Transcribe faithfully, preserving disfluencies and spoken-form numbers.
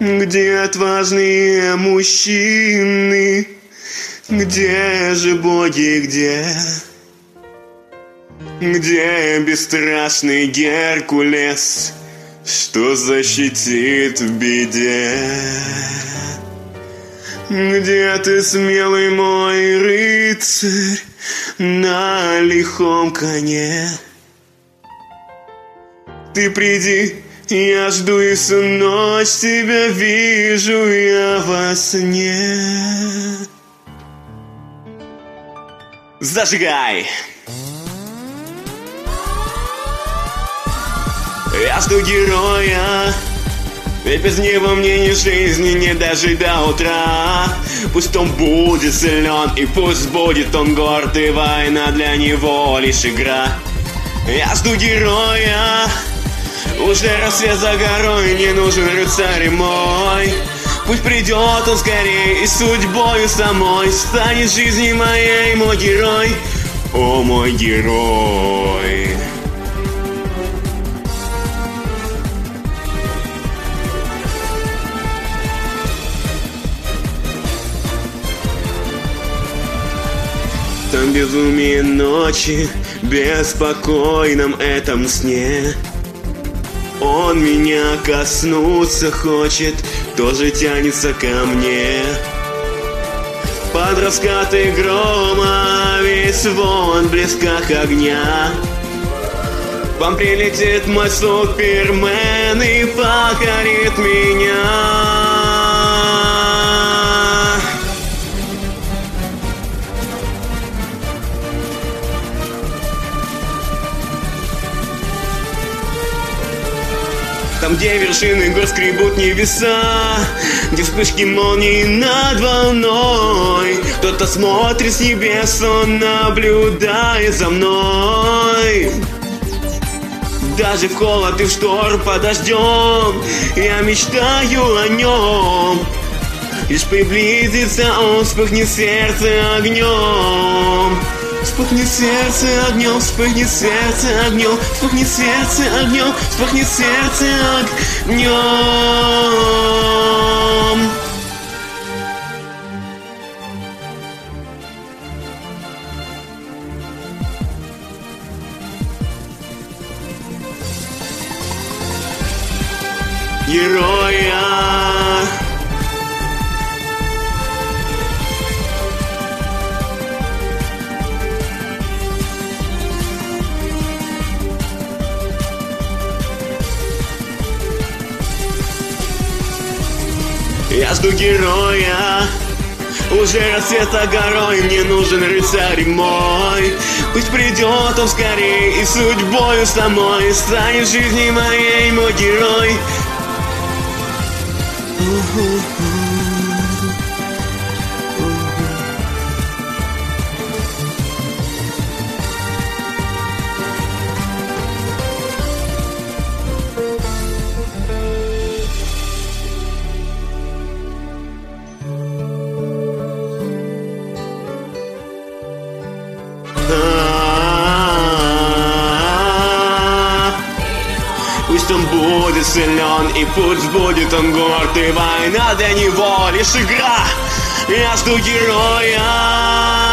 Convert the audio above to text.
Где отважные мужчины? Где же боги, где? Где бесстрашный Геркулес, что защитит в беде? Где ты, смелый мой рыцарь, на лихом коне? Ты приди, я жду и всю ночь тебя вижу я во сне. Зажигай! Я жду героя, ведь без него мне ни жизни, не дожить до утра. Пусть он будет силен и пусть будет он горд, и война для него лишь игра. Я жду героя, уже рассвет за горой, не нужен рыцарь мой. Пусть придет он скорее и судьбою самой станет жизни моей мой герой, о мой герой. Там безумие ночи, беспокойном этом сне. Он меня коснуться хочет, тоже тянется ко мне. Под раскаты грома весь вон близко к огня. Вам прилетит мой супермен и покорит меня. Там, где вершины гор скребут небеса, где вспышки молний над волной, кто-то смотрит с небес, он наблюдает за мной. Даже в холод и в шторм под дождем я мечтаю о нем. Лишь приблизится он, вспыхнет сердце огнем. Вспыхнет сердце огнем, вспыхнет сердце огнем, вспыхнет сердце огнем, вспыхнет сердце огнем. Героя. Я жду героя, уже рассвет за горой, мне нужен рыцарь мой. Пусть придет он скорее и судьбою самой станет жизни моей мой герой. Пусть он будет силен и пусть будет он горд, и война для него лишь игра. Я жду героя.